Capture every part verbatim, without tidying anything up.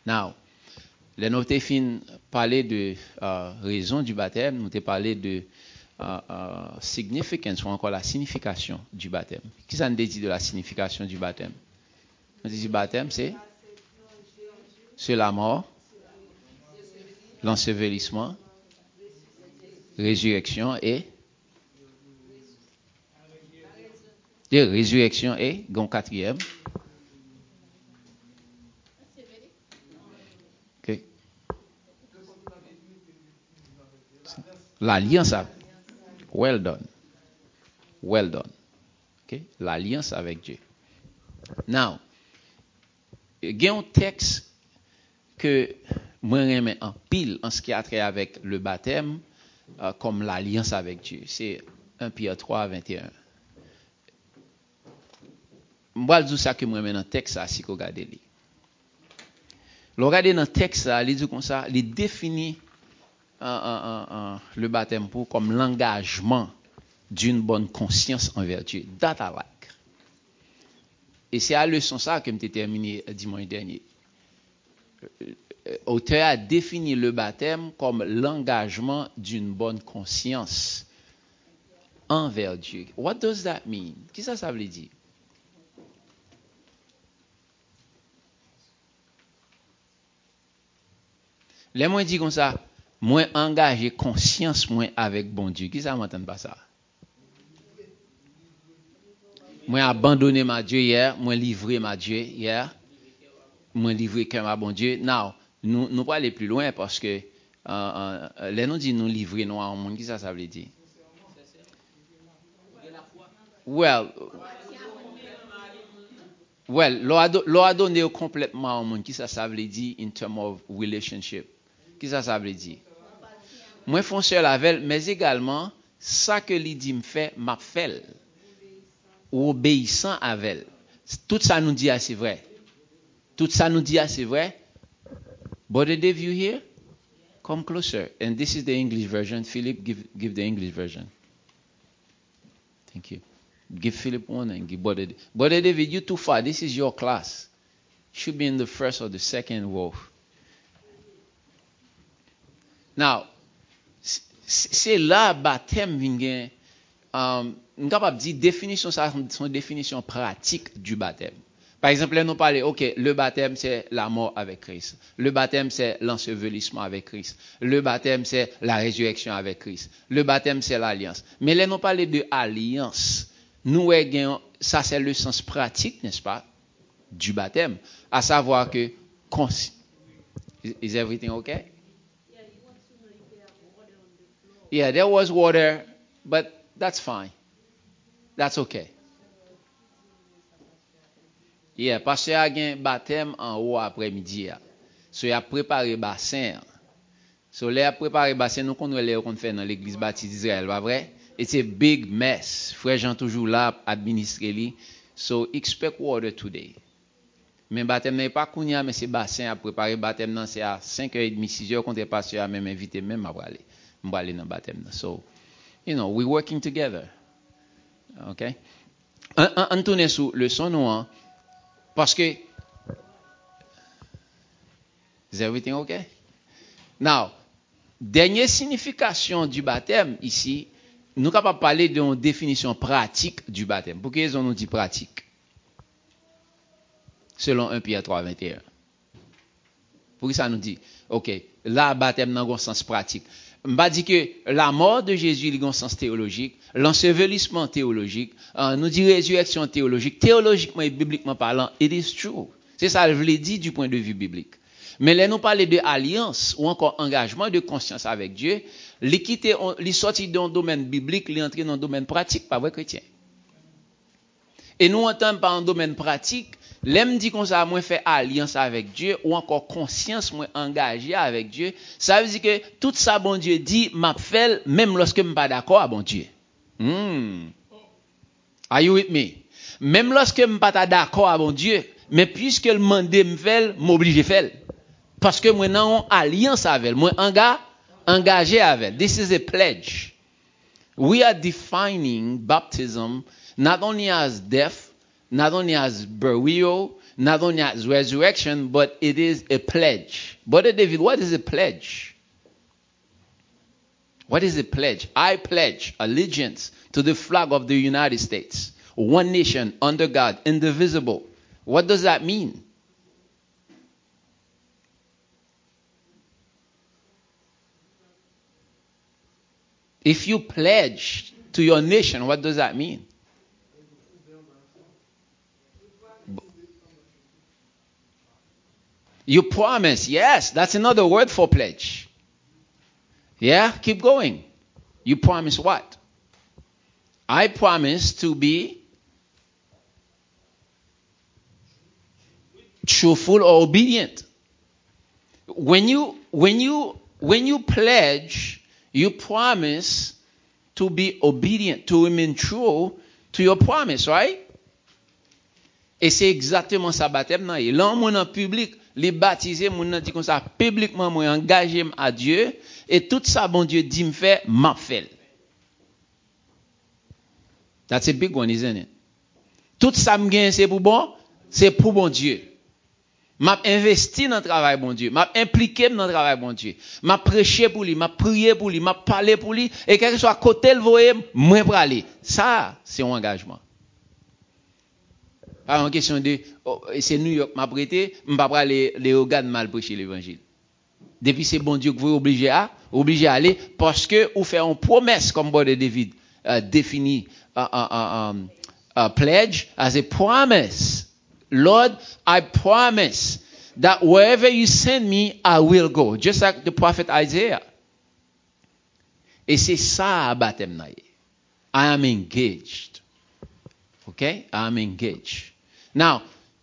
Now, les nous avons fin parler de euh, raison du baptême, nous avons parlé de uh, uh, significance ou encore la signification du baptême. Qu'est-ce qu'on dit de la signification du baptême? On dit du baptême, c'est c'est la mort, l'ensevelissement, résurrection et de résurrection et gon quatrième. Okay. L'alliance. Well done. Well done. Okay. L'alliance avec Dieu. Now, il y a un texte que moi j'aime en pile en ce qui a trait avec le baptême euh, comme l'alliance avec Dieu. C'est un Pierre trois, vingt et un. Moi je dis ça que moi j'aime dans le texte ça si vous regardez li. Le regarder dans le texte ça, il dit comme ça, il définit euh, euh, euh, le baptême pour comme l'engagement d'une bonne conscience envers Dieu. That I like. Et c'est à la leçon ça que je terminé dimanche dernier. L'auteur a défini le baptême comme l'engagement d'une bonne conscience envers Dieu. What does that mean? Qu'est-ce que ça veut dire? Les moi dit comme ça, moi engagé conscience moi avec bon Dieu. Qui ça m'entend pas ça? Moi abandonné ma Dieu hier, moi livré ma Dieu hier, moi livré cœur à bon Dieu. Now, nous nous pas aller plus loin parce que euh, euh, les nous dit nous livrer nous à monde qui ça ça veut dire? Well, well, l'on a donné complètement au monde qui ça ça veut dire in terms of relationship. Qui ça ça veut dire? Moi fonctionne avec mais également ça que lui dit me fait m'a fait ou obéissant avec. Tout ça nous dit c'est vrai. Tout ça nous dit c'est vrai. Brother Dave, you here? Come closer. And this is the English version. Philip, give give the English version. Thank you. Give Philip one and give Brother David. Brother David, you too far. This is your class. You should be in the first or the second row. Now, c'est là baptême vient. Um, nous capable dire définition ça son définition pratique du baptême. Par exemple, là nous parler OK, le baptême c'est la mort avec Christ. Le baptême c'est l'ensevelissement avec Christ. Le baptême c'est la résurrection avec Christ. Le baptême c'est l'alliance. Mais là nous parler de alliance. Nous gagnons ça c'est le sens pratique, n'est-ce pas, du baptême, à savoir que is, is everything okay? Yeah, there was water, but that's fine. That's okay. Yeah, parce qu'il y a un baptême en haut après-midi. So, il a préparé bassin. So, il a préparé bassin, nous connaissons qu'on fait dans l'église baptiste d'Israël, pas vrai? It's a big mess. Frère Jean toujours là, administrer li. So, expect water today. Mais baptême n'est pas kounya, mais c'est bassin à préparer. Baptême non, c'est à cinq heures trente, six heures, quand le pasteur a même invité, même à aller. Je vais aller dans le baptême. So, you know, we're working together. Okay? On tourne sur le son noir. Parce que, is everything okay? Now, dernière signification du baptême ici, nous sommes capables de parler d'une définition pratique du baptême. Pourquoi ils ont nous dit pratique? Selon un Pierre trois, vingt et un. Pourquoi ça nous dit? Ok, là, baptême dans un sens pratique. Je ne dis que la mort de Jésus il a un sens théologique, l'ensevelissement théologique, euh, nous dit résurrection théologique, théologiquement et bibliquement parlant, it is true. C'est ça, je l'ai dit du point de vue biblique. Mais là, nous parlons de alliance ou encore engagement de conscience avec Dieu, l'équité, les sorties dans le domaine biblique, les entrées dans le domaine pratique, pas vrai chrétien. Et nous entendons par un domaine pratique, l'aime dit qu'on ça, moi fait alliance avec Dieu, ou encore conscience, moi engagé avec Dieu. Ça veut dire que tout ça, bon Dieu dit, m'a fait, même lorsque je ne suis pas d'accord avec bon Dieu. Hmm. Are you with me? Même lorsque je ne suis pas d'accord avec bon Dieu, mais puisque le mandé me fait, m'oblige à faire. Parce que moi, non, alliance avec, moi enga, engagé avec. This is a pledge. We are defining baptism not only as death, not only as burial, not only as resurrection, but it is a pledge. Brother David, what is a pledge? What is a pledge? I pledge allegiance to the flag of the United States, one nation, under God, indivisible. What does that mean? If you pledge to your nation, what does that mean? You promise. Yes, that's another word for pledge. Yeah, keep going. You promise what? I promise to be truthful or obedient. When you when you when you pledge, you promise to be obedient, to remain true to your promise, right? Et c'est exactement ça baptême nan. Là, mon en public, les baptisés, mon nan dit comme ça, publiquement, moi engagé à Dieu, et tout ça, bon Dieu dit me fait, m'a fait. That's a big one, isn't it? Tout ça me gagne, c'est pour bon, c'est pour bon Dieu. M'a investi dans le travail, bon Dieu. M'a impliqué dans le travail, bon Dieu. M'a prêché pour lui, m'a prié pour lui, m'a parlé pour lui, et quel que soit côté le voyer, moi pour aller. Ça, c'est un engagement. Pas en question de, oh, c'est New York m'a prêté, m'a pas aller les organes mal prêcher l'évangile. Depuis c'est bon Dieu que vous obligez à, obligé à aller, parce que vous faites une promesse, comme Brother David uh, définit, uh, uh, um, uh, pledge as a promise. Lord, I promise that wherever you send me, I will go. Just like the prophet Isaiah. Et c'est ça, baptême. I am engaged. Okay? I am engaged. Now,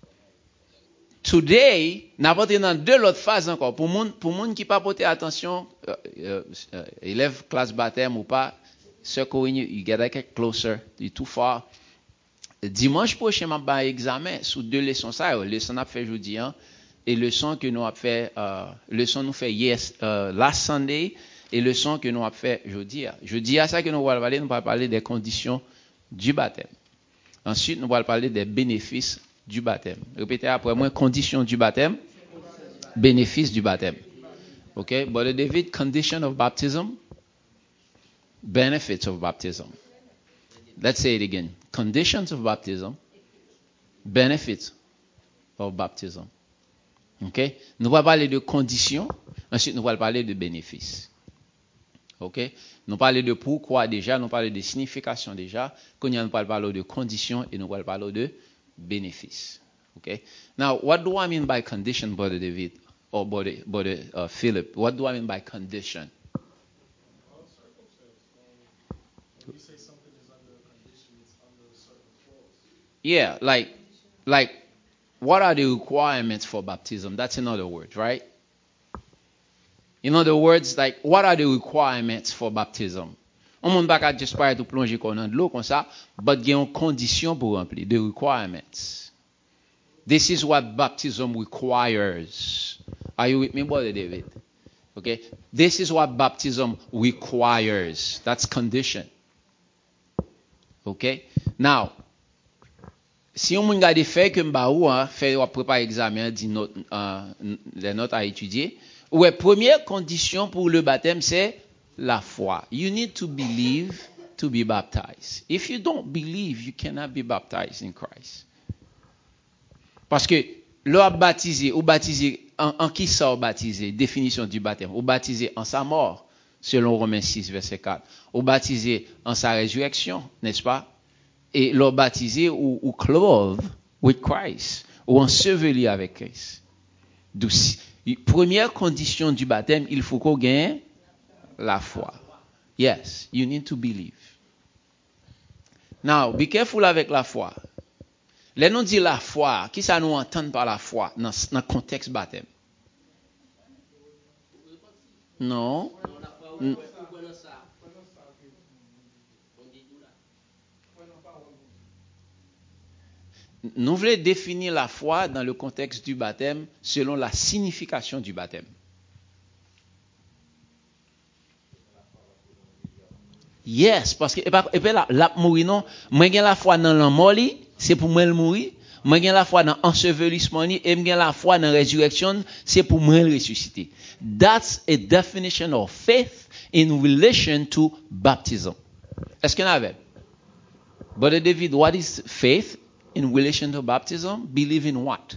today, n'a pas dans deux autres phases encore. Pour moun, pour moun qui pas porter attention, euh, euh, euh, élève classe baptême ou pas, circle when you, you get like closer, you're too far. Dimanche prochain, m'a ba examen sous deux leçons ça, leçon n'a fait jeudi hein, et leçon que nous a fait euh, leçon nous fait yes euh, last Sunday et leçon que nous a fait jeudi. Jeudi à ça que nous allons parler, nous allons parler des conditions du baptême. Ensuite, nous allons parler des bénéfices du baptême. Répétez après moi, conditions du baptême, bénéfices du baptême. OK? Brother David, condition of baptism, benefits of baptism. Let's say it again. Conditions of baptism, benefits of baptism. OK? Nous allons parler de conditions, ensuite nous allons parler de bénéfices. OK? Nous parlons de pourquoi déjà, nous parlons de signification déjà, quand nous parlons de conditions et nous allons parler de bénéfices. OK? Now, what do I mean by condition, Brother David, or Brother, Brother uh, Philip? What do I mean by condition? Yeah, like, like, what are the requirements for baptism? That's another word, right? In other words, like, what are the requirements for baptism? On ne peut pas juste pas tout plonger dans l'eau comme ça, but il y a une condition pour remplir, the requirements. This is what baptism requires. Are you with me, Brother David? Okay, this is what baptism requires. That's condition. Okay, now. Si on regarde des faits que m'baou hein, fait ou préparer examen, dit note euh, les notes à étudier. Ouais, première condition pour le baptême c'est la foi. You need to believe to be baptized. If you don't believe, you cannot be baptized in Christ. Parce que l'homme baptisé ou baptisé en, en qui ça baptisé, définition du baptême, ou baptisé en sa mort selon Romains six verset quatre, ou baptisé en sa résurrection, n'est-ce pas? Et l'ont baptisé ou, ou clothed with Christ, ou enseveli avec Christ. Donc, première condition du baptême, il faut qu'on gagne la foi. Yes, you need to believe. Now, be careful avec la foi. Les nous dit la foi, qui ça nous entend par la foi dans le contexte baptême? Non. N- Nous voulons définir la foi dans le contexte du baptême selon la signification du baptême. Yes, parce que et pas et pas la, la mourir non, moi j'ai la foi dans la mort, c'est pour moi le mourir, Moi gen la foi dans ensevelissement ni et gen la foi dans résurrection, c'est pour moi ressusciter. That's a definition of faith in relation to baptism. Est-ce qu'on avait? Brother David, what is faith in relation to baptism? Believe in what?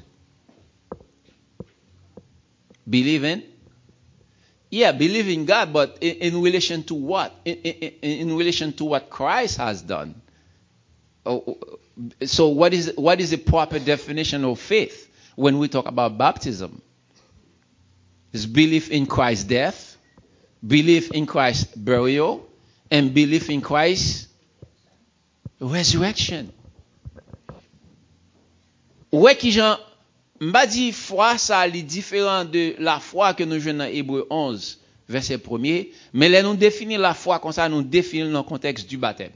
Believe in? Yeah, believe in God, but in, in relation to what? In, in, in relation to what Christ has done. Oh, so what is what is the proper definition of faith when we talk about baptism? It's belief in Christ's death, belief in Christ's burial, and belief in Christ's resurrection. Ouais qui Jean m'a dit foi ça est différent de la foi que nous jouons dans Hébreux onze verset premier, mais là nous définir la foi comme ça nous définir dans le contexte du baptême.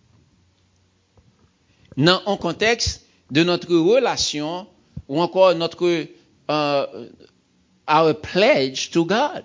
Dans un contexte de notre relation ou encore notre uh, our pledge to God.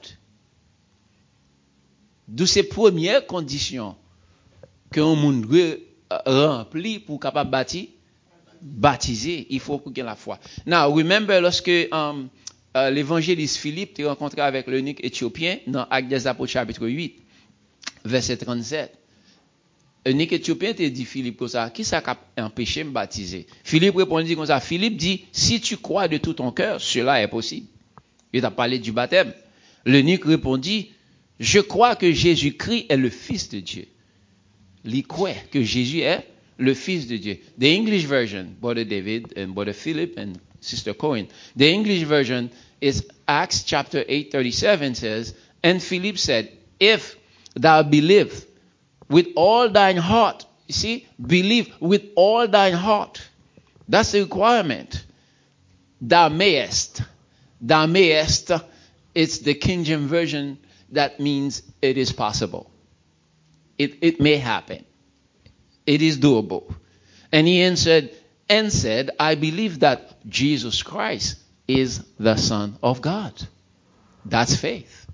D'où ces premières conditions que un monde remplit pour capable bâtir baptisé, il faut qu'il y ait la foi. Now, remember lorsque um, uh, l'évangéliste Philippe s'est rencontré avec l'eunuque éthiopien dans Actes des Apôtres chapitre huit, verset trente-sept. L'eunuque éthiopien te dit Philippe comme ça, qui ça a empêché de me baptiser? Philippe répondit comme ça. Philippe dit, si tu crois de tout ton cœur, cela est possible. Il t'a parlé du baptême. L'eunuque répondit, je crois que Jésus-Christ est le Fils de Dieu. Il croit que Jésus est le Fils de Dieu. The English version, Brother David and Brother Philip and Sister Cohen, the English version is Acts chapter eight thirty-seven says, and Philip said, if thou believe with all thine heart, you see, believe with all thine heart. That's the requirement. Thou mayest. Thou mayest, it's the King James version that means it is possible. It, it may happen. It is doable. And he answered and said, I believe that Jesus Christ is the Son of God. That's faith.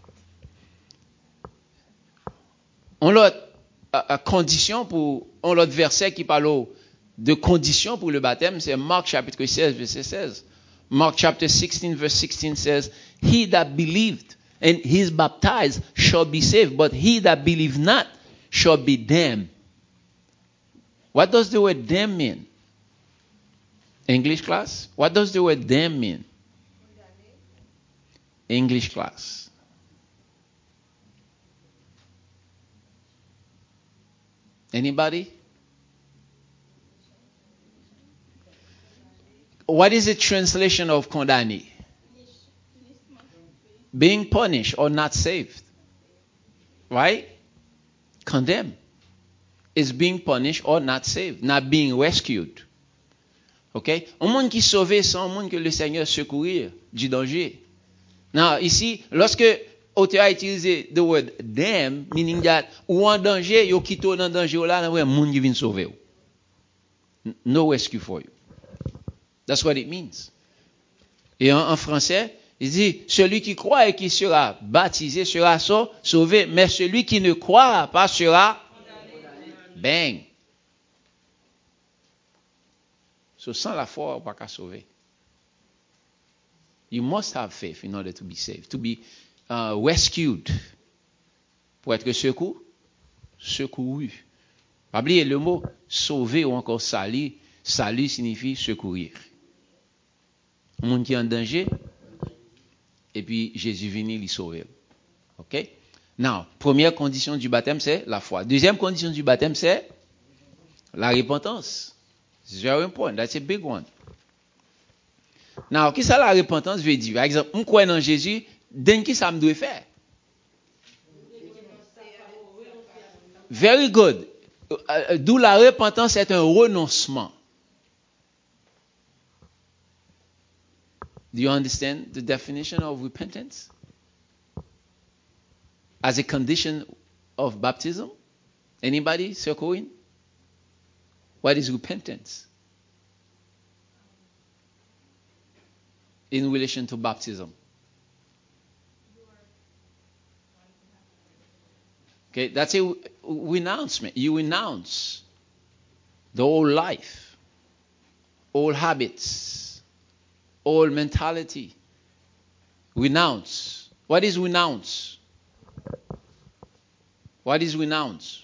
On l'autre uh, condition pour, on l'autre verset qui parle de condition pour le baptême, c'est Marc chapitre seize, verset seize. Mark chapter sixteen, verse sixteen says, he that believed and is baptized shall be saved, but he that believe not shall be damned. What does the word damn mean? English class? What does the word damn mean? English class. Anybody? What is the translation of condamné? Being punished or not saved. Right? Condemned. Is being punished or not saved, not being rescued. OK? Un monde qui sauvé, c'est un monde que le Seigneur secourir du danger. Now, ici, lorsque auteur a utilisé the word damn, meaning that ou en danger, yo quitté dans danger là, un monde qui vient sauver. No rescue for you. That's what it means. Et en, en français, il dit, celui qui croit et qui sera baptisé sera sauvé, mais celui qui ne croit pas sera bang. So sans la foi, on ne peut pas sauver. You must have faith in order to be saved, to be uh, rescued. Pour être secouru, secouru. Pas oublier le mot sauver ou encore salir. Salir signifie secourir. Un monde qui est en danger, et puis Jésus vient lui sauver. OK? Now, première condition du baptême, c'est la foi. Deuxième condition du baptême, c'est la repentance. It's very important. That's a big one. Now, qu'est-ce que la repentance veut dire? Par exemple, on croit dans Jésus, d'un qui ça me doit faire? Very good. D'où la repentance est un renoncement. Do you understand the definition of repentance? As a condition of baptism? Anybody circling? What is repentance? In relation to baptism. Okay, that's a renouncement. You renounce the whole life. old habits, old mentality. Renounce. What is renounce? What is renounce?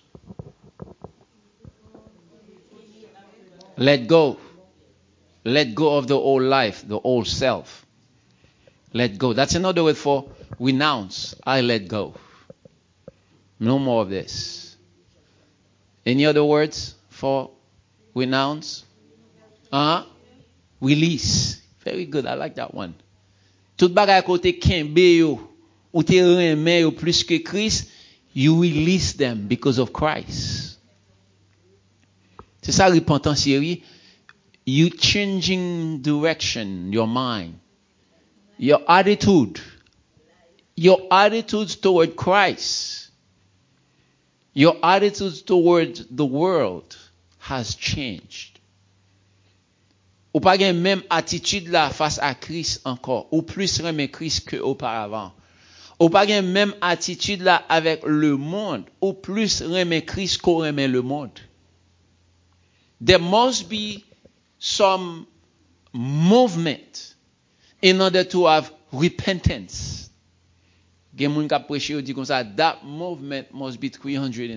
Let go. Let go of the old life, the old self. Let go. That's another word for renounce. I let go. No more of this. Any other words for renounce? Uh-huh. Release. Very good. I like that one. Tout bagay kote kenbe yo, ou te reme yo plus que Christ, you release them because of Christ. C'est ça repentance chérie. You changing direction, your mind, your attitude, your attitudes toward Christ, your attitudes toward the world has changed. Ou pas gen même attitude là face à Christ encore, ou plus remet Christ que auparavant. Ou pas gen même attitude là avec le monde, ou plus remet Christ qu'on remet le monde. There must be some movement in order to have repentance. Gen moun ka preche yo di kon sa, that movement must be three hundred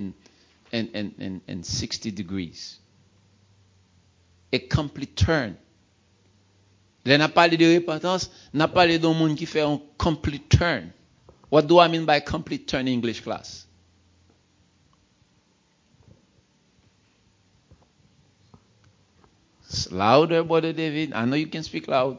sixty degrees. A complete turn. Là, n'a parlé de repentance, n'a parlé d'un monde qui fait un complete turn. What do I mean by complete turn in English class? It's louder, Brother David. I know you can speak loud.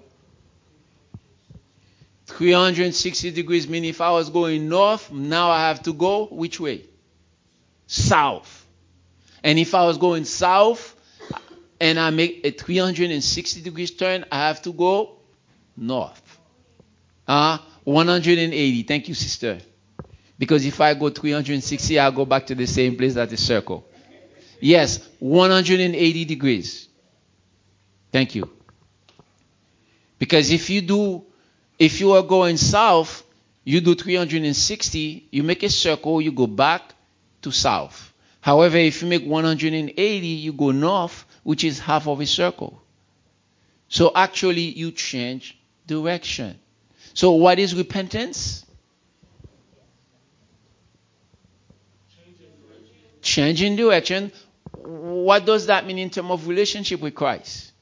three hundred sixty degrees mean if I was going north, now I have to go which way? South. And if I was going south, and I make a three hundred sixty degrees turn, I have to go north. Uh, one hundred eighty. Thank you, sister. Because if I go three hundred sixty, I'll go back to the same place at the circle. Yes, one hundred eighty degrees. Thank you. Because if you do, if you are going south, you do three hundred sixty, you make a circle, you go back to south. However, if you make one hundred eighty, you go north, which is half of a circle. So actually, you change direction. So what is repentance? Changing direction. What does that mean in terms of relationship with Christ?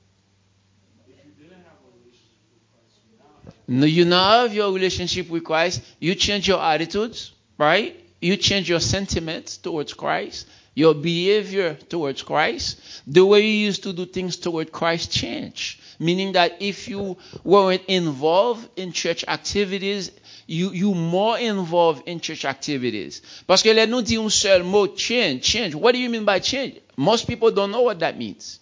No, you now have your relationship with Christ. You change your attitudes, right? You change your sentiments towards Christ. Your behavior towards Christ, the way you used to do things toward Christ change. Meaning that if you weren't involved in church activities, you you more involved in church activities. Parce que là nous dit un seul mot, change, change. What do you mean by change? Most people don't know what that means.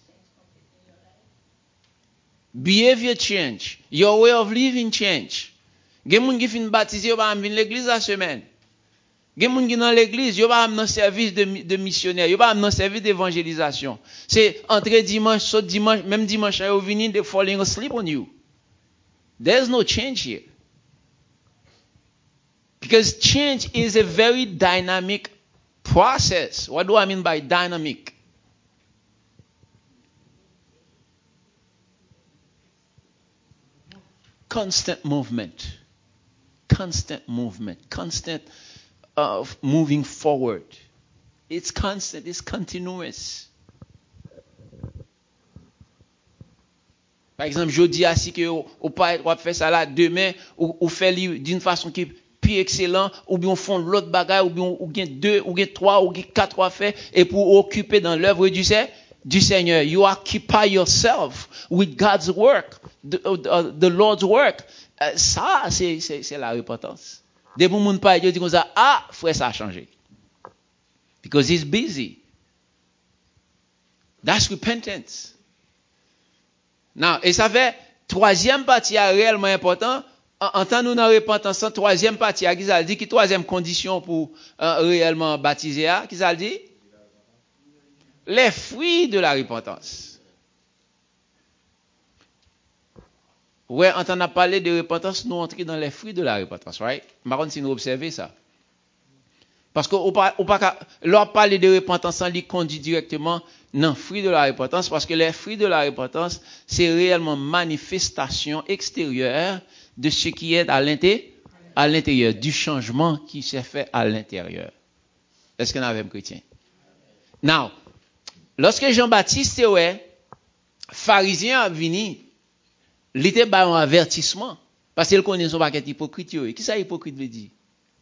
Behavior change. Your way of living change. Gen moun ki fin baptisé, yo ba vinn l'église la semaine. Gen moun ki dans l'église, yo pas dans service de, de missionnaire, yo pas dans service d'évangélisation. C'est entrer dimanche, saut dimanche, même dimanche, yo vini, they falling asleep on you. There's no change here. Because change is a very dynamic process. What do I mean by dynamic? Constant movement. Constant movement. Constant of moving forward. It's constant, it's continuous. Par exemple, je dis ainsi que ou pas ou faire ça là demain ou, ou faire d'une façon qui est plus excellent ou bien font l'autre bagaille ou bien ou bien deux ou bien trois ou bien quatre à faire et pour occuper dans l'œuvre du, du Seigneur. You occupy yourself with God's work, the, uh, the Lord's work. Uh, ça c'est c'est c'est la repentance. Des pour moun pa yo dit comme ça, ah, frère ça a changé. Because he's busy. That's repentance. Now, et ça fait troisième partie réellement important. En tant nous dans repentance, troisième partie, qui ça dit qui troisième condition pour euh, réellement baptiser, qui ça dit? Les fruits de la repentance. Ouais, en t'en a parlé de repentance, nous entrons dans les fruits de la repentance, right? Par contre, si nous observons ça. Parce que on pas, on pas, leur parler de repentance, on lui conduit directement dans le fruit de la repentance, parce que les fruits de la repentance, c'est réellement manifestation extérieure de ce qui est à l'intérieur, à l'intérieur, du changement qui s'est fait à l'intérieur. Est-ce qu'on a un chrétien? Now, lorsque Jean-Baptiste, ouais, pharisien a venu, il était un avertissement, parce qu'il connaît son paquet hypocrite. Qui ça hypocrite veut dire?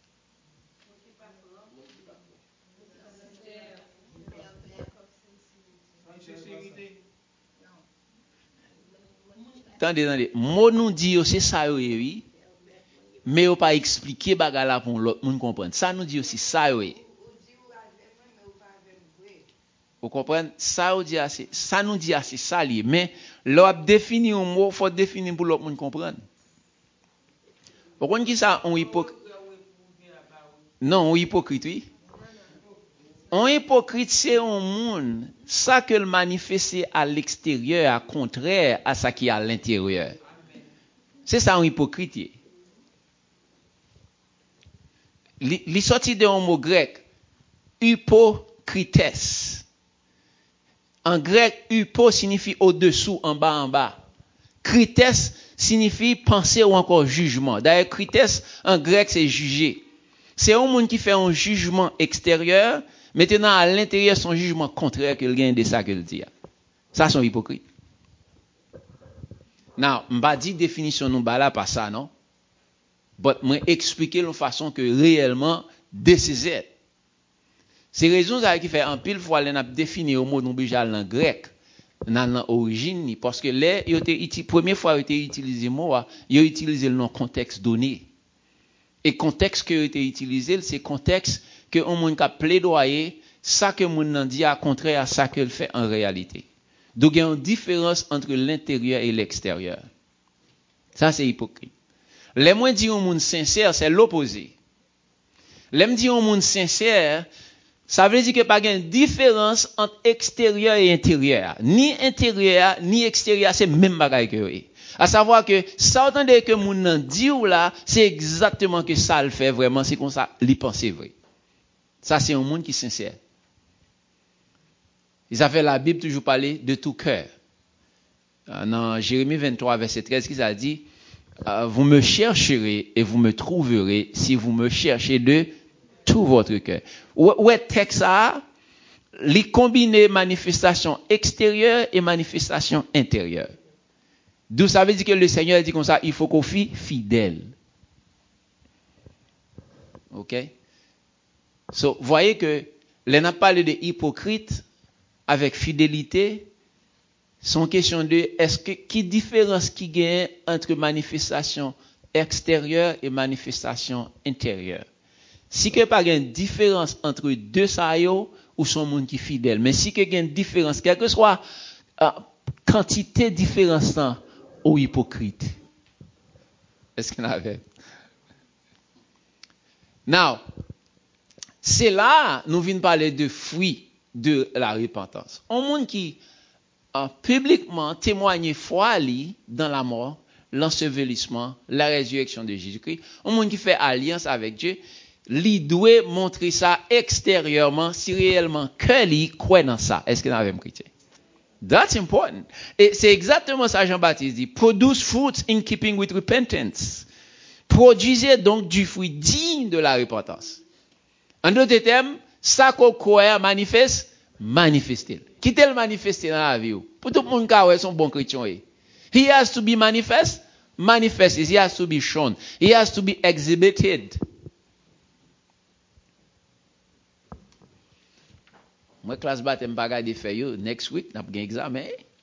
Attendez, attendez. Mot nous dit aussi ça, oui. Mais on pas expliquer bagala pour l'autre monde comprendre. Ça nous dit aussi ça, oui. Vous comprenez? Ça nous dit assez, ça nous dit assez ça lié. Mais l'on définit un mot, faut définir pour l'autre monde comprendre. Vous comprenez qui ça, on hypocrite? Non, on hypocrite, oui. Un hypocrite, c'est un monde, ça que le manifeste à l'extérieur, à contraire à ça qui est à l'intérieur. C'est ça un hypocrite. Il sorti d'un mot grec, hypocrites. En grec, hypo signifie au-dessous, en bas, en bas. Crites signifie penser ou encore jugement. D'ailleurs, crites en grec, c'est juger. C'est un monde qui fait un jugement extérieur, maintenant à l'intérieur, son jugement contraire qu'il gagne de ça qu'il dit. Ça, c'est hypocrite. Now, m'ba dit définition nous là pas ça, non? Mais moi expliquer de façon que réellement décisé. C'est raison ça qui fait en pile fois on a défini au mot non bijal en grec dans l'origine parce que les il était première fois il était utilisé mot il a utilisé le nom contexte donné. Et contexte que était utilisé c'est contexte que on monde a plaidoyer ça que moun nan dit à contraire à ça qu'il fait en réalité. Donc il y a une différence entre l'intérieur et l'extérieur. Ça c'est hypocrite. Les moins dit un monde sincère, c'est l'opposé. Les me dit un monde sincère, ça veut dire qu'il n'y a pas de différence entre extérieur et intérieur. Ni intérieur, ni extérieur, c'est le même bagage que eux. À savoir que, ça entendez que moun nan dit ou là, c'est exactement que ça le fait vraiment, c'est comme ça, l'y penser vrai. Ça, c'est un monde qui est sincère. Ils avaient la Bible toujours parler de tout cœur. Dans Jérémie vingt-trois, verset treize, qui a dit, euh, vous me chercherez et vous me trouverez si vous me cherchez de tout votre cœur. Où est texte ça? Les combiner manifestation extérieure et manifestation intérieure. D'où ça veut dire que le Seigneur dit comme ça, il faut qu'on soit fidèle. Ok? So, voyez que, les n'a parlé de hypocrite avec fidélité, sont question de, est-ce que, qui différence qui gagne entre manifestation extérieure et manifestation intérieure? Si que pas une différence entre deux ça yo, ou son monde qui fidèle, mais si que y a une différence, quelle que soit euh, quantité différence ou hypocrite. Est-ce qu'on avait? Now, c'est là, nous venons parler de fruits de la repentance. Un monde qui a publiquement témoigné foi li dans la mort, l'ensevelissement, la résurrection de Jésus-Christ, un monde qui fait alliance avec Dieu, li doit montrer ça extérieurement si réellement que li croit dans ça. Est-ce que nous avons chrétien? That's important. Et c'est exactement ça Jean-Baptiste dit. Produce fruits in keeping with repentance. Produisez donc du fruit digne de la repentance. En d'autres termes, ça qu'on croit manifeste, manifestez. Quittez le manifester dans la vie. Pour tout le monde qui a son bon chrétien. He has to be manifest, manifested. He has to be shown. He has to be exhibited. Moi, classe baptême pas garder faire yo next week, n'a pas examen.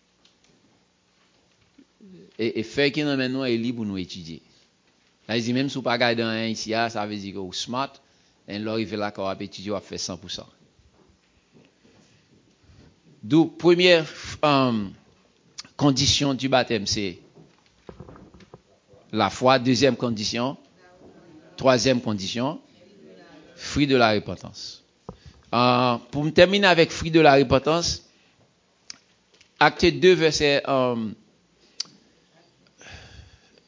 Et, et faire qui nous maintenant est libre pour nous étudier. Là, il dit même si vous pas garder un ici, ça veut dire que vous smart, et l'arrivé là qu'on va étudier, on va faire cent pour cent. D'où première um, condition du baptême, c'est la foi. Deuxième condition, troisième condition, fruit de la repentance. Uh, pour me terminer avec fruit de la repentance, Acte deux, verset... Um,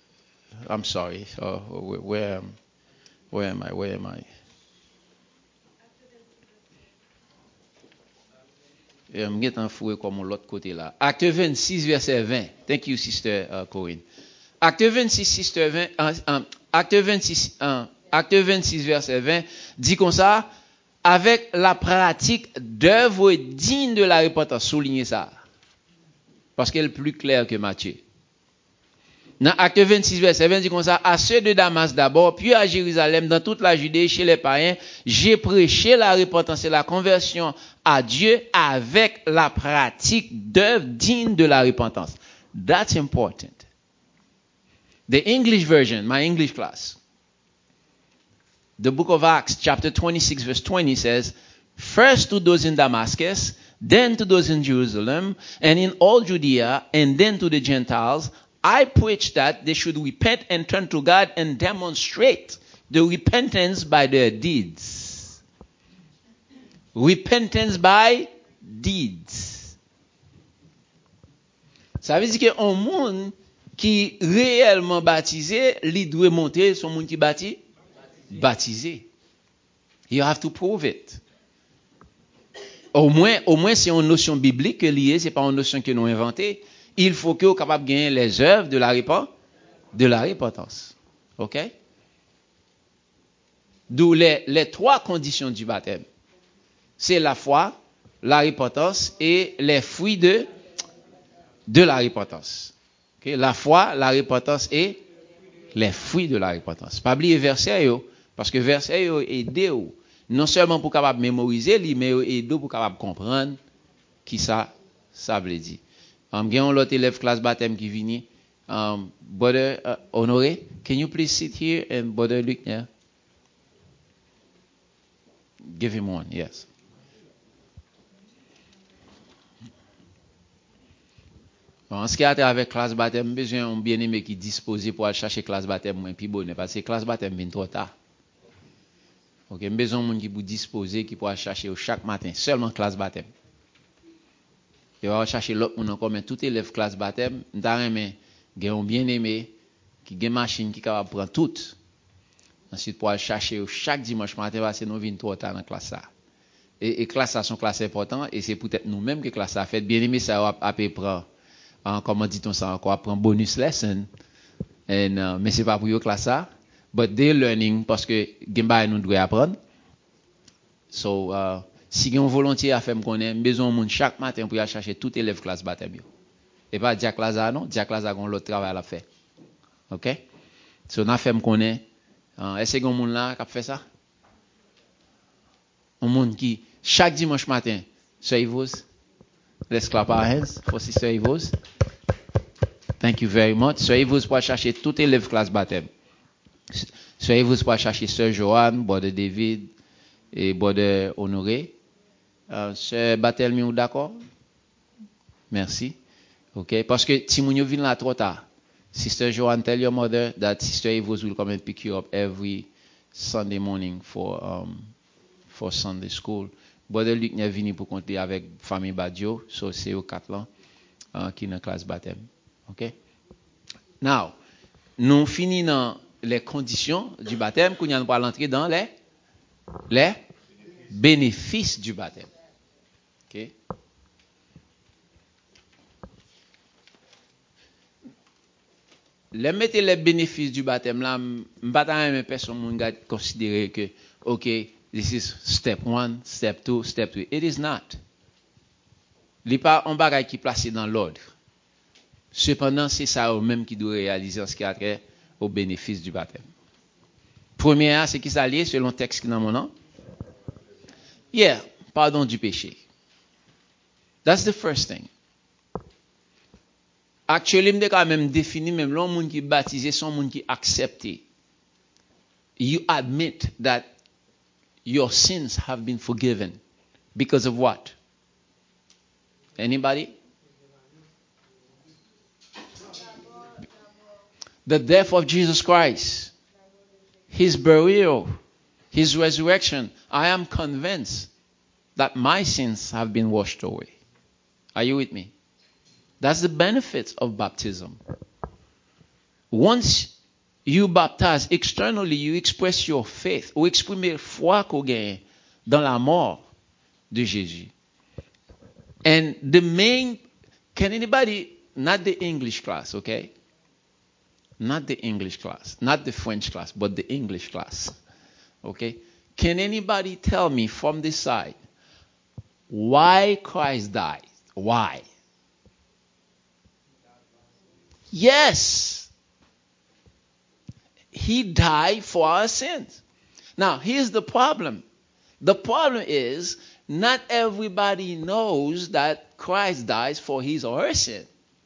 I'm sorry. Uh, where, where am I? Where am I? Je vais t'enfouer comme l'autre côté là. Acte vingt-six, verset vingt. Thank you, Sister uh, Corinne. Acte vingt-six, Sister vingt, uh, um, Acte vingt-six, uh, Acte vingt-six, verset vingt, dit comme ça, avec la pratique d'œuvres dignes de la repentance. Soulignez ça. Parce qu'elle est plus claire que Matthieu. Dans Acte vingt-six, verset vingt, dit comme ça, à ceux de Damas d'abord, puis à Jérusalem, dans toute la Judée, chez les païens, j'ai prêché la repentance et la conversion à Dieu avec la pratique d'œuvres dignes de la repentance. That's important. The English version, my English class, the book of Acts, chapter twenty-six, verse twenty says, first to those in Damascus, then to those in Jerusalem, and in all Judea, and then to the Gentiles, I preach that they should repent and turn to God and demonstrate the repentance by their deeds. Repentance by deeds. Ça veut dire qu'un monde qui réellement baptisé, il doit montrer son monde qui bâti, baptisé. You have to prove it. Au moins, au moins c'est une notion biblique liée, c'est pas une notion que nous inventée. Il faut que vous soyez capable de gagner les œuvres de la repentance. De la repentance. OK? D'où les, les trois conditions du baptême. C'est la foi, la repentance et les fruits de, de la repentance. Okay? La foi, la repentance et les fruits de la repentance. Pas oublier verset yo, parce que verset yo aide ou non seulement pour capable mémoriser, mais aide pour capable comprendre qui ça ça veut dire. Um, gen l'autre élève classe baptême qui vini. Um, Brother uh, Honoré, can you please sit here and Brother Luc, yeah? Give him one, yes. Bon, en ce qui a trait avec classe baptême, besoin un bien-aimé qui disposé pour aller chercher classe baptême moins plus bonne parce que classe baptême vient trop tard. OK, besoin monde qui pour disposer qui pour aller chercher chaque matin seulement classe baptême. Et on va chercher l'autre monde encore mais tout élève classe baptême, m'ta remen gen un bien-aimé qui gen machine qui capable prendre tout. Ensuite pour aller chercher chaque dimanche matin parce que nous vinn trop tard dans classe ça. Et, et classe ça sont classe important et c'est peut-être nous-mêmes que classe ça fait bien-aimé ça a après prendre en comment dit-on ça encore prendre bonus lesson and uh, mais c'est pas pour yo classe ça but they learning parce que gen ba nous doit apprendre. So uh, si vous avez volontiers à faire me connaître, besoin monde chaque matin pour aller chercher tout élève classe baptême. Et pas Jack Lazare non, Jack Lazare a l'autre travail à faire. OK? So on a fait me connaître. Est-ce que monde là qui fait ça? Un monde qui chaque dimanche matin, Sir Yvos, let's clap our hands for Sister Yvos. Thank you very much. Sir Yvos pour chercher tout élève classe baptême. Sir Yvos pour chercher Sir Joanne, Brother David et Brother Honoré. Uh, Sir Barthélemy, d'accord? Merci. Okay, parce que si vous venez là trop tard, Sister Joanne, tell your mother that Sister Yvos will come and pick you up every Sunday morning for um for Sunday school. Brother Luc n'est venu pour compter avec famille Badio, so c'est au quatre là uh, qui dans classe baptême. OK? Now, nous finissons dans les conditions du baptême, qu'on nous va l'entrer dans les les bénéfices du baptême. OK? Les mettre les bénéfices du baptême là, m'pas même personne moun gade considérer que OK, this is step one, step two, step three. It is not. Li pas un bagage qui placé dans l'ordre. Cependant, c'est ça eux même qui doit réaliser en ce qui a trait au bénéfice du baptême. Premier, c'est qui s'allie selon le texte qui dans mon nom. Yeah, pardon du péché. That's the first thing. Actually, je quand même défini même l'homme monde qui baptisé son monde qui accepté. You admit that your sins have been forgiven because of what? Anybody? The death of Jesus Christ, his burial, his resurrection. I am convinced that my sins have been washed away. Are you with me? That's the benefit of baptism. Once you baptize externally, you express your faith ou exprimer foi qu'on gagne dans la mort de Jésus. And the main, can anybody, not the English class, okay? Not the English class, not the French class, but the English class, okay? Can anybody tell me from this side why Christ died? Why? Yes. He died for our sins. Now, here's the problem. The problem is not everybody knows that Christ dies for his or her sin.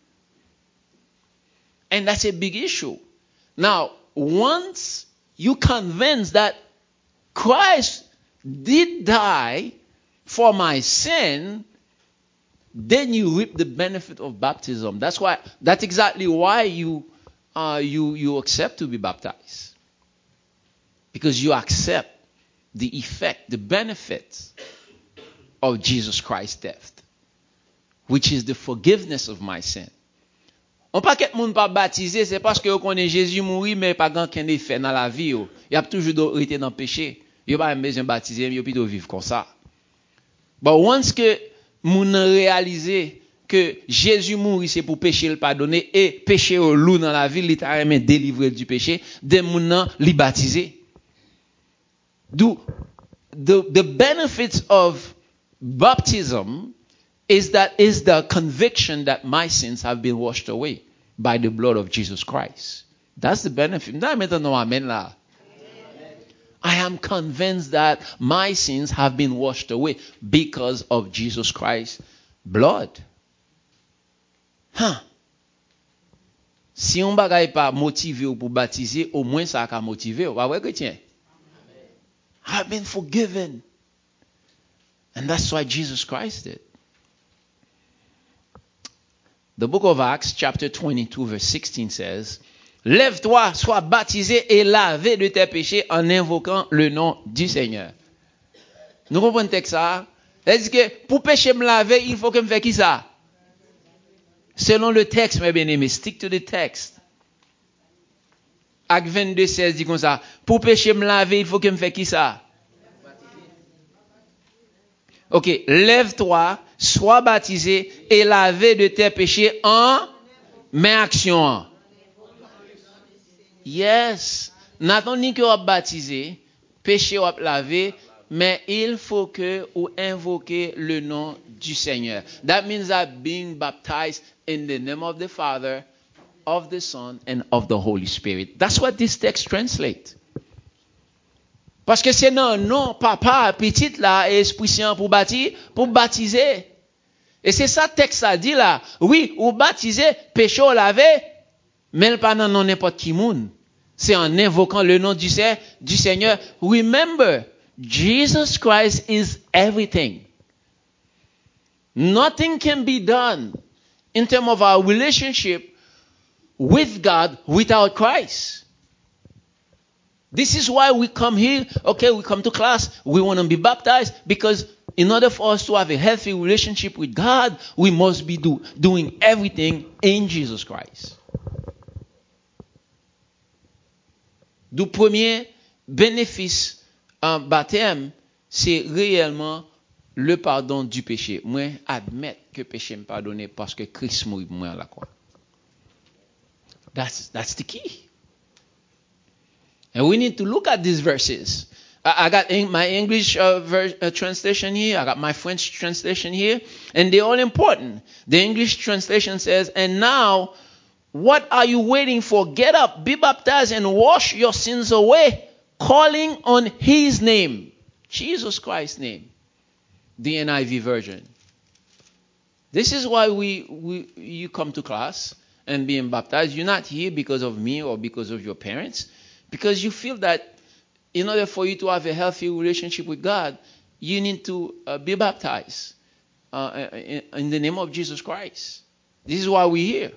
And that's a big issue. Now, once you convinced that Christ did die for my sin, then you reap the benefit of baptism. That's why. That's exactly why you uh, you you accept to be baptized, because you accept the effect, the benefits of Jesus Christ's death, which is the forgiveness of my sin. On pas qu'être moun pas baptisé, c'est parce que vous connaissez Jésus mourir mais pas grand qu'un effet dans la vie. Il y a toujours été dans le péché. Il n'y a pas besoin de baptiser, il y a plutôt vivre comme ça. But once que moun réaliser que Jésus mourit c'est pour péché le pardonner et péché au loup dans la vie, littéralement délivrer du péché, de moun nan li baptiser. Do the the benefits of baptism is that is the conviction that my sins have been washed away by the blood of Jesus Christ. That's the benefit. I am convinced that my sins have been washed away because of Jesus Christ's blood. Huh. Si on bagay pas motivé ou pour baptiser, au moins ça a motivé. Wa ouais chrétien. I've been forgiven. And that's why Jesus Christ did. The book of Acts, chapter twenty-two, verse sixteen says, lève-toi, sois baptisé et lavé de tes péchés en invoquant le nom du Seigneur. Nous comprenons le texte ça? C'est-à-dire que pour pécher me laver, il faut que me fasse qui ça? Selon le texte, mes bien-aimés, stick to the text. Acte vingt-deux, seize dit comme ça. Pour pécher me laver, il faut que me fasse qui ça? Ok, lève-toi, sois baptisé et lavé de tes péchés en mais action. Yes. N'attendons ni que vous baptisé, péché ou lavé, mais il faut que vous invoquez le nom du Seigneur. That means that being baptized in the name of the Father, of the Son, and of the Holy Spirit. That's what this text translates. Parce que c'est non, non, papa, petite là, et Esprit Saint pour bâtir, pour baptiser. Et c'est ça le texte ça dit là. Oui, ou baptiser, péché ou laver, mais pas dans n'importe qui monde. C'est en invoquant le nom du, du Seigneur. Remember, Jesus Christ is everything. Nothing can be done in terms of our relationship with God without Christ. This is why we come here. Okay, we come to class. We want to be baptized because in order for us to have a healthy relationship with God, we must be do, doing everything in Jesus Christ. Du premier bénéfice en baptême, c'est réellement le pardon du péché. Moi, admettre que péché me pardonné parce que Christ mourit pour moi à la croix. That's, that's the key. And we need to look at these verses. I, I got in my English uh, ver- uh, translation here. I got my French translation here. And they're all important. The English translation says, and now, what are you waiting for? Get up, be baptized, and wash your sins away, calling on his name. Jesus Christ's name. The N I V version. This is why we, we you come to class and being baptized. You're not here because of me or because of your parents. Because you feel that in order for you to have a healthy relationship with God, you need to uh, be baptized uh, in, in the name of Jesus Christ. This is why we're here.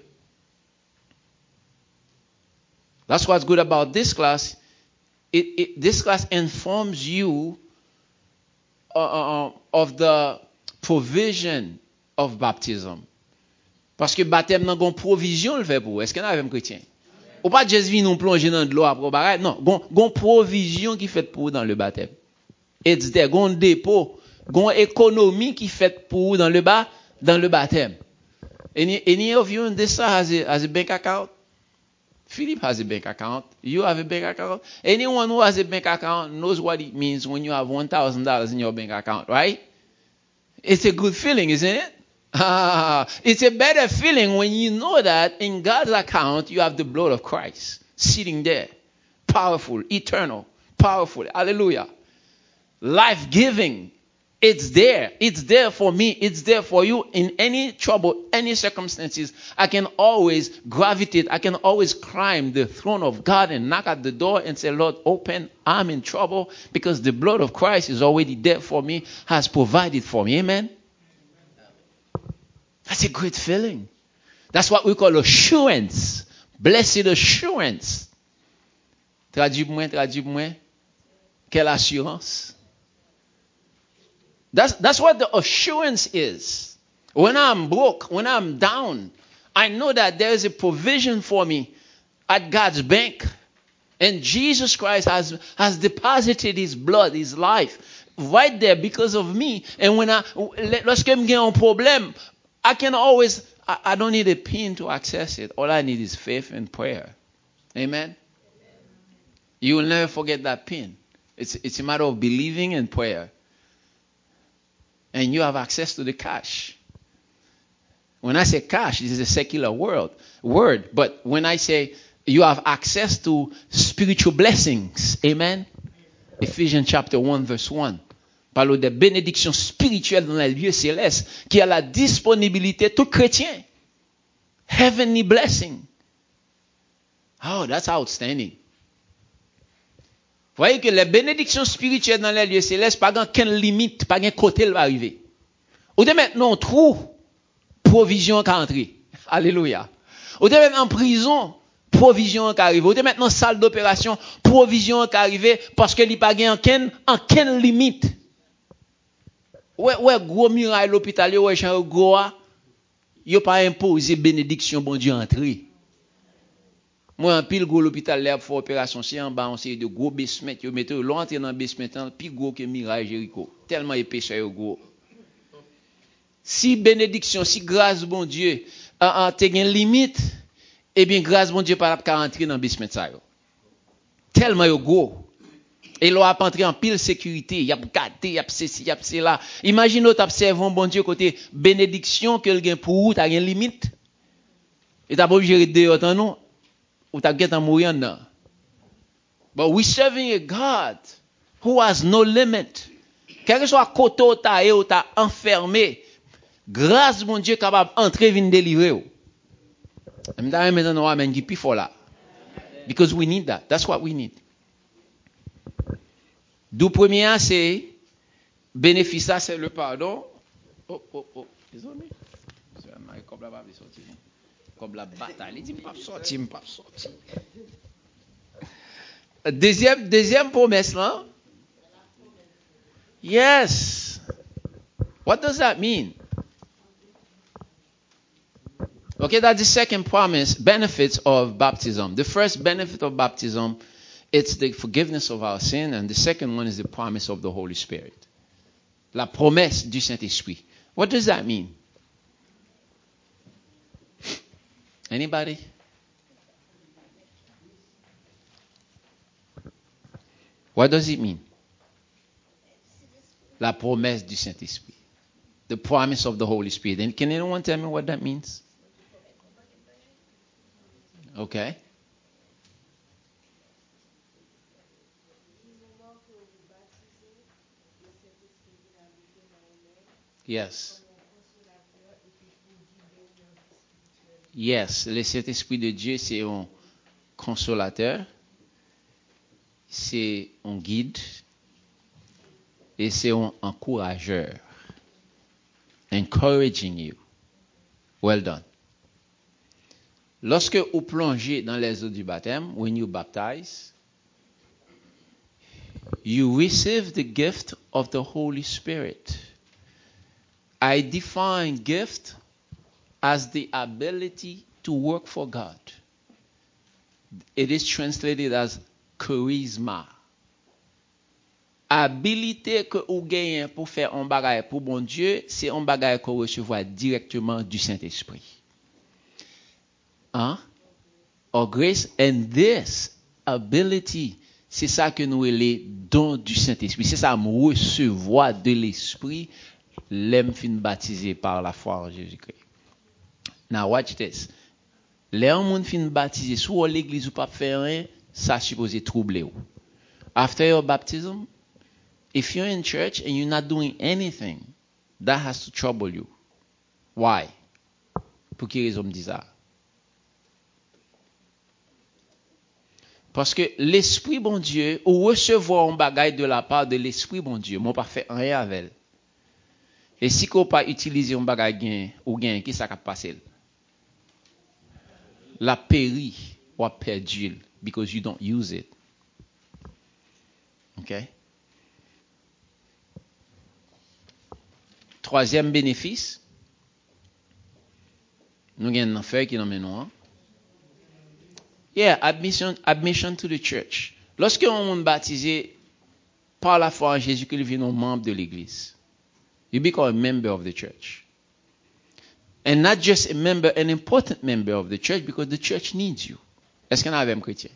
That's what's good about this class. It, it, this class informs you uh, uh, of the provision of baptism. Parce que baptême n'a gon provision le fait pour. Est-ce qu'il y en a un chrétien? Ou pas juste venir nous plonger dans de l'eau après bagarre. Non, gon gon provision qui fait pour dans le baptême. It's there, gon dépôt, gon économie qui fait pour dans le bas dans le baptême. Any, any of you in this has a, has a bank account? Philip has a bank account. You have a bank account. Anyone who has a bank account knows what it means when you have one thousand dollars in your bank account, right? It's a good feeling, isn't it? Ah, it's a better feeling when you know that in God's account you have the blood of Christ sitting there. Powerful, eternal, powerful. Hallelujah. Life-giving. It's there. It's there for me. It's there for you. In any trouble, any circumstances, I can always gravitate. I can always climb the throne of God and knock at the door and say, Lord, open. I'm in trouble because the blood of Christ is already there for me, has provided for me. Amen? That's a great feeling. That's what we call assurance. Blessed assurance. Traduis-moi, traduis-moi. Quelle assurance? That's, that's what the assurance is. When I'm broke, when I'm down, I know that there is a provision for me at God's bank. And Jesus Christ has, has deposited his blood, his life, right there because of me. And when I, lorsque je get un problème, I can always, I, I don't need a pin to access it. All I need is faith and prayer. Amen? You will never forget that pin. It's, it's a matter of believing and prayer. And you have access to the cash. When I say cash, this is a secular world, word. But when I say you have access to spiritual blessings, amen? Ephesians chapter one, verse one. Parle de bénédiction spirituelle dans les lieux célestes, qui a la disponibilité tout chrétien. Heavenly blessing. Oh, that's outstanding. Vous voyez que les bénédictions spirituelles dans les lieux célestes, pas aucune limite, pas aucun côté elle va arriver. Ou de maintenant trou, provision qui entre. Alléluia. Ou de maintenant en prison, provision qui arrive. Ou de maintenant salle d'opération, provision qui arrive parce que il pas aucune aucune limite. Ouais ouais gros miracle l'hôpital, ouais chan gros, yo pas imposer bénédiction bon Dieu entrer. Moi, en pile gros l'hôpital là pour opération, c'est en bas on série de gros basement, yo mette l'entrée dans basement plus gros que Mirage Jéricho, tellement épaisseur gros. Si bénédiction, si grâce bon Dieu a te gen limite, eh bien grâce bon Dieu pas pas entrer dans basement ça yo. Tellement yo gros. Et l'on a entré en pile sécurité, y a gâté, y a ceci, y a cela. Imagine tu observons bon Dieu côté bénédiction que le gain pour ou ta gen limite. Et t'as pas obligé de dehors non. Ou ta get en mourir non. But we serving a God who has no limit. Quel que soit côté ou ta ou ta enfermé, grâce mon Dieu capable entrer venir délivrer ou. M'ta maintenant amen qui plus fort là. Because we need that. That's what we need. Du premier c'est bénéfice ça c'est le pardon. Oh oh oh, désolé. C'est un comme la pas sortir. Comme la bataille, il dit pas sortir, pas sortir. Deuxième deuxième promesse là. Yes. What does that mean? Okay, that's the second promise, benefits of baptism. The first benefit of baptism, it's the forgiveness of our sin, and the second one is the promise of the Holy Spirit. La promesse du Saint-Esprit. What does that mean? Anybody? What does it mean? La promesse du Saint-Esprit. The promise of the Holy Spirit. And can anyone tell me what that means? Okay. Yes. Yes, le Saint-Esprit de Dieu, c'est un consolateur, c'est un guide et c'est un encourageur. Encouraging you. Well done. Lorsque vous plongez dans les eaux du baptême, when you baptize, you receive the gift of the Holy Spirit. I define gift as the ability to work for God. It is translated as charisma. habilité que vous gagnez pour faire un bagage pour bon Dieu, c'est un bagage qu'on recevra directement du Saint-Esprit. Hein? Or grace and this ability, c'est ça que nous les dons du Saint-Esprit. C'est ça, me recevoir de l'Esprit, l'aime fin baptisé par la foi en Jésus-Christ. Now watch this. Les gens fin baptisé, soit l'église ou pas faire rien, ça supposé troubler ou. After your baptism, if you're in church and you're not doing anything, that has to trouble you. Why? Pour quelle raison me dit ça? Parce que l'Esprit bon Dieu, ou recevoir un bagage de la part de l'Esprit bon Dieu, mon pas fait rien avec elle. Et si qu'on pas utiliser un bagage ou gain, qui ça va passer? La péri ou perdu because you don't use it. Okay? Troisième bénéfice, nous avons un affaire qui nous mène. Yeah, admission, admission to the church. Lorsque on est baptisé par la foi en Jésus, qu'il devient un membre de l'église, you become a member of the church. And not just a member, an important member of the church, because the church needs you. Est-ce qu'on a un chrétien?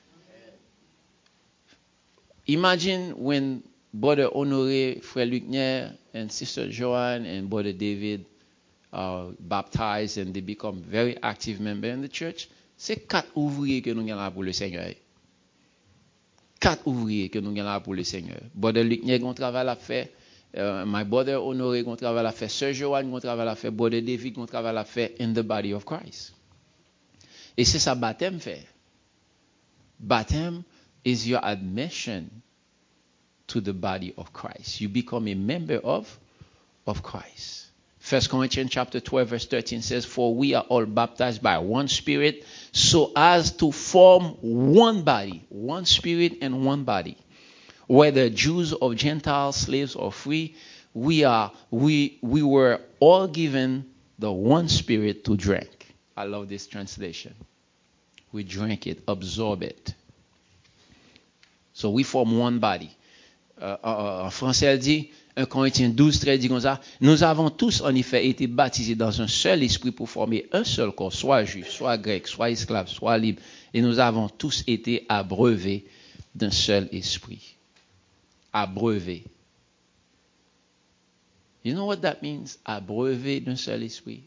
Imagine when Brother Honoré, Frère Lucnier, and Sister Joanne, and Brother David are baptized and they become very active members in the church. C'est quatre ouvriers que nous avons là pour le Seigneur. Quatre ouvriers que nous avons là pour le Seigneur. Brother Lucnier a un travail à faire. Uh, my brother Honoré a un travail à faire. Sœur Joanne a un travail à faire. Brother David a un travail à faire in the body of Christ. Et c'est ça baptême fait. Baptême is your admission to the body of Christ. You become a member of, of Christ. First Corinthians chapter twelve verse thirteen says, for we are all baptized by one spirit, so as to form one body, one spirit and one body. Whether Jews or Gentiles, slaves or free, we are we we were all given the one spirit to drink. I love this translation. We drink it, absorb it. So we form one body. Uh, uh, en français, elle dit, un Corinthiens douze, treize dit comme ça, nous avons tous en effet été baptisés dans un seul esprit pour former un seul corps, soit juif, soit grec, soit esclave, soit libre, et nous avons tous été abreuvés d'un seul esprit. Abreuvé. You know what that means? Abreuvé d'un seul esprit.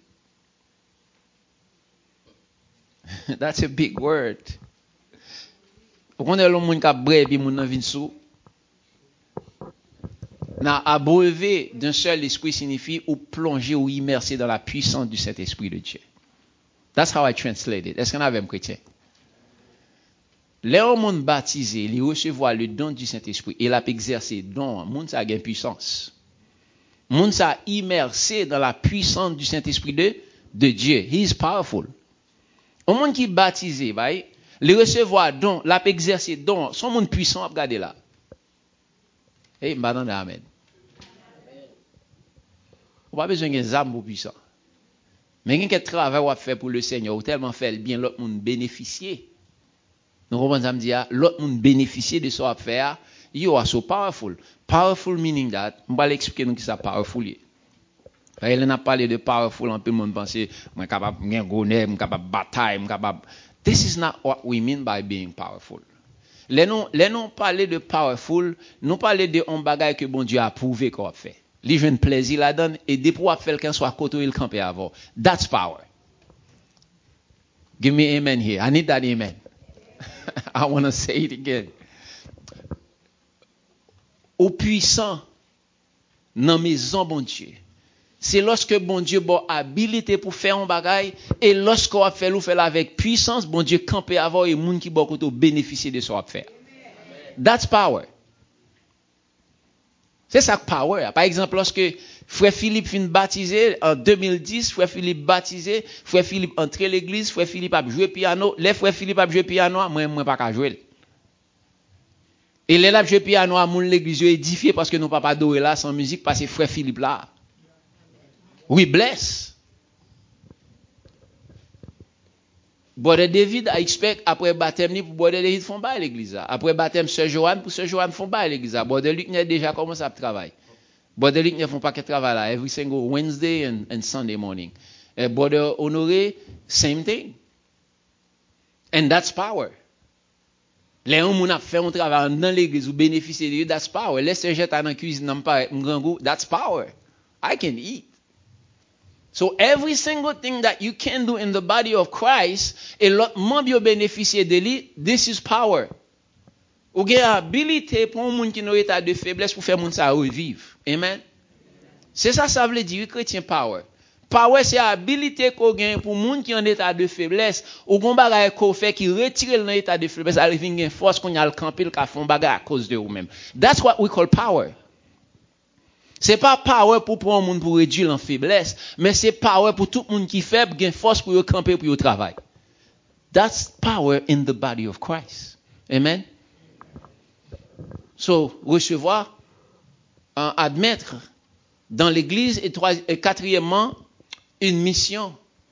That's a big word. Vous connaissez le monde qui a breuvé puis moun nan vin sou? Na abreuvé d'un seul esprit signifie ou plonger ou immerser dans la puissance du Saint-Esprit de Dieu. That's how I translate it. Est-ce qu'on avait un chrétien? Les hommes baptisés, ils recevoir le don du Saint-Esprit et l'a exercer don, moun sa gain puissance. Moun sa immersé dans la puissance du Saint-Esprit de, de Dieu. He is powerful. Au monde qui baptisé, bah, les recevoir don, l'a exercer don, son monde puissant à regarder là. Eh, m'badande amen. On pas besoin d'un âme pour puissant. Mais quel travail on fait pour le Seigneur, ou tellement fait le bien l'autre monde bénéficier. Nous comprenons ça me dire l'autre monde bénéficier de ce qu'on fait. You are so powerful. Powerful meaning that, on va l'expliquer nous qui ça powerful. Il n'a parlé de powerful, un peu monde penser, moi capable bien gonner, moi capable bataille, moi capable. This is not what we mean by being powerful. Les non, les non parler de powerful, nous parler de un bagage que bon Dieu a prouvé qu'on a fait. Li jeune plaisir la donne et des pour faire quelqu'un soit côté il camper avant. That's power. Give me amen here. I need that amen. I want to say it again. Au puissant dans maison bon Dieu. C'est lorsque bon Dieu bon habilité pour faire un bagage et lorsqu'on a fait l'ou fait avec puissance, bon Dieu camper avant et moun qui bon côté bénéficier de ce qu'on fait. That's power. C'est ça power. Par exemple, lorsque Frère Philippe fin baptisé en deux mille dix, Frère Philippe baptisé, Frère Philippe entré l'église, Frère Philippe a joué piano, les Frère Philippe a joué piano, moi moi pas qu'à jouer. Et les là joué piano à moun l'église édifié parce que nous pas adorer là sans musique parce que Frère Philippe là. We bless. Brother David a expect après baptême ni pour Brother David font pas l'église. Après baptême Sœur Joanne pour Sœur Joanne font pas l'église. Brother Luc n'a déjà commencé à travailler. Brother Luc n'a font pas que travail là every single Wednesday and, and Sunday morning. And Brother Honoré same thing. And that's power. Les gens qui ont fait un travail dans l'église ou bénéficier de lui, that's power. Laissez jeter dans la cuisine dans pas grand goût, that's power. I can eat. So every single thing that you can do in the body of Christ, et l'autre membre yo bénéficier de lui, this is power. Ou gen habilité pour un monde qui n'a état de faiblesse pour faire monde ça revivre. Amen. C'est ça ça veut dire chrétien power. Power c'est habilité qu'on gagne pour monde qui en état de faiblesse ou gon bagay qu'on fait qui retire dans état de faiblesse, arrive une force qu'on a le camper le font bagay à cause de vous même. That's what we call power. C'est pas power pour prendre monde pour réduire en faiblesse, mais c'est power pour tout monde qui faible gain force pour camper pour travailler. That's power in the body of Christ. Amen. So, recevoir, euh, admettre dans l'église et, trois, et quatrièmement, une mission.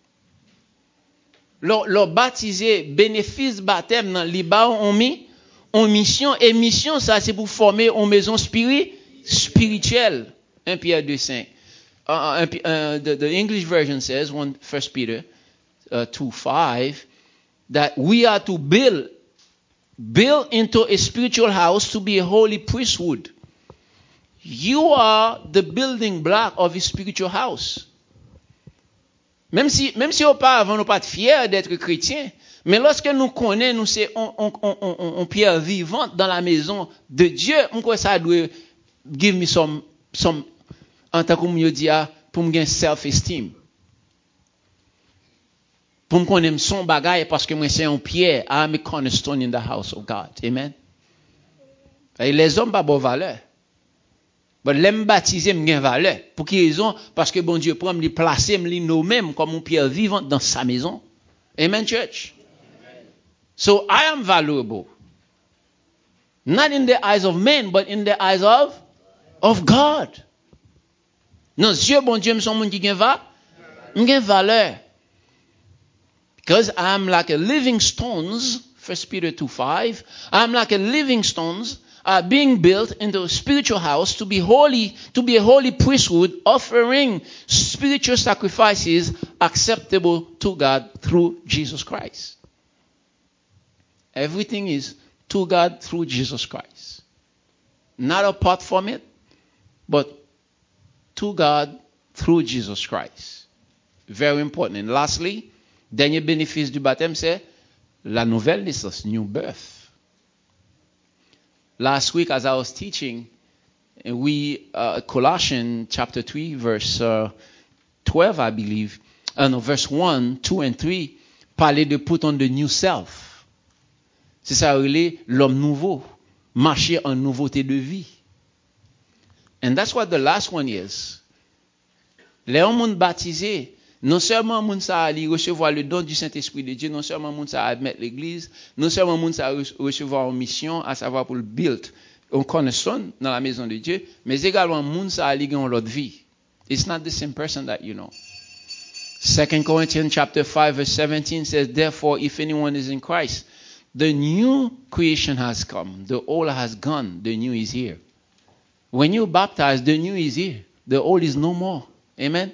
Leur, leur baptisé, bénéfice baptême dans l'Iba, on mis en mission. Et mission, ça, c'est pour former une maison spiri, spirituelle. First Peter two cinq. Uh, uh, the, the English version says, First Peter uh, two five, that we are to build, build into a spiritual house to be a holy priesthood. You are the building block of a spiritual house. Même si, même si auparavant nous pas fiers d'être chrétiens, mais lorsque nous connaissons, nous c'est on, on, on, on, on pierre vivante dans la maison de Dieu, on croit ça doit give me some, some, en tant que je dis, pour me gagner self-esteem. Pour me connaître son bagage parce que moi c'est un pierre, I'm a cornerstone in the house of God. Amen. Et les hommes pas bonne valeur. Mais l'aime baptiser me gain valeur. Pour quelle raison? Parce que bon Dieu prend me placer me nous-mêmes comme une pierre vivante dans sa maison. Amen, church. Amen. So I am valuable. Not in the eyes of men, but in the eyes of of God. Non, Dieu bon Dieu me son monde qui gain va, me gain valeur. Because I am like a living stones, First Peter two five. I am like a living stones. Are being built into a spiritual house to be holy, to be a holy priesthood, offering spiritual sacrifices acceptable to God through Jesus Christ. Everything is to God through Jesus Christ. Not apart from it, but to God through Jesus Christ. Very important. And lastly, dernier bénéfice du baptême, c'est la nouvelle naissance, new birth. Last week, as I was teaching, we uh, Colossians chapter three, verse uh, twelve, I believe, uh, no, verse one, two, and three, parlait de put on the new self. C'est ça, l'homme nouveau, marcher en nouveauté de vie. And that's what the last one is. Les hommes baptisés, non seulement moun sa ali recevoir le don du Saint-Esprit de Dieu, non seulement moun sa admettre l'église, non seulement moun sa recevoir une mission, à savoir pour le build, on cornerstone dans la maison de Dieu, mais également moun sa ali dans l'autre vie. It's not the same person that you know. Second Corinthians chapter five verse seventeen says, therefore, if anyone is in Christ, the new creation has come, the old has gone, the new is here. When you baptize, the new is here, the old is no more. Amen.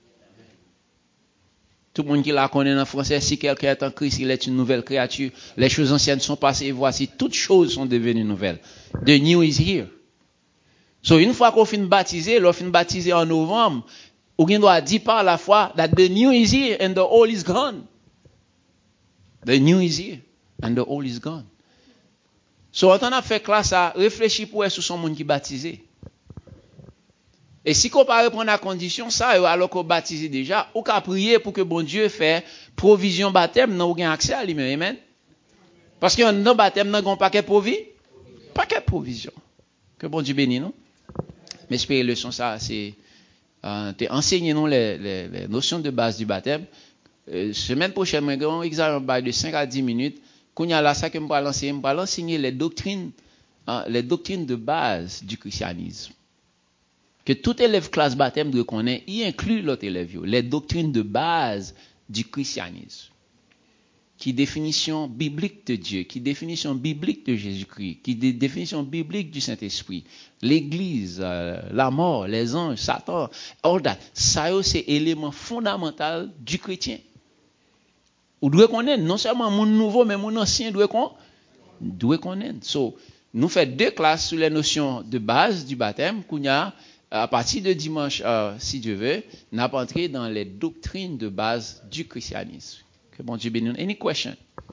Tout le monde qui la connaît en français, si quelqu'un est en Christ, il est une nouvelle créature. Les choses anciennes sont passées et voici, toutes choses sont devenues nouvelles. The new is here. So, une fois qu'on finit baptiser, l'on finit baptiser en novembre, on doit dire par la foi that the new is here and the old is gone. The new is here and the old is gone. So, quand on a fait classe, à réfléchir pour être sur son monde qui baptisé. Et si qu'on pas répondre à condition ça, alors qu'on baptise déjà, ou qu'à prier pour que bon Dieu fait provision baptême, non, ou accès à lui-même. Amen. Parce que dans baptême, non, on paquet provi, paquet provision. Que bon Dieu bénisse, non? Mais j'espère leçon ça, c'est, euh, t'es enseigné, non, les, les, les notions de base du baptême. Euh, semaine prochaine, moi, un examen de cinq à dix minutes. Quand il y a là, ça que je vais l'enseigner, je vais l'enseigner les doctrines, euh, les doctrines de base du christianisme. Que tout élève classe baptême doit connaître, y inclut l'autre élève, les doctrines de base du christianisme. qui définition biblique de Dieu, qui définition biblique de Jésus-Christ, qui dé- définition biblique du Saint-Esprit, l'Église, euh, la mort, les anges, Satan, all that. Ça, c'est élément fondamental du chrétien. Ou doit connaître, non seulement mon nouveau, mais mon ancien doit connaître. Doit connaître. So, nous faisons deux classes sur les notions de base du baptême, qu'on a, à partir de dimanche, euh, si Dieu veut, n'a pas entré dans les doctrines de base du christianisme. Que bon Dieu bénisse. Any question?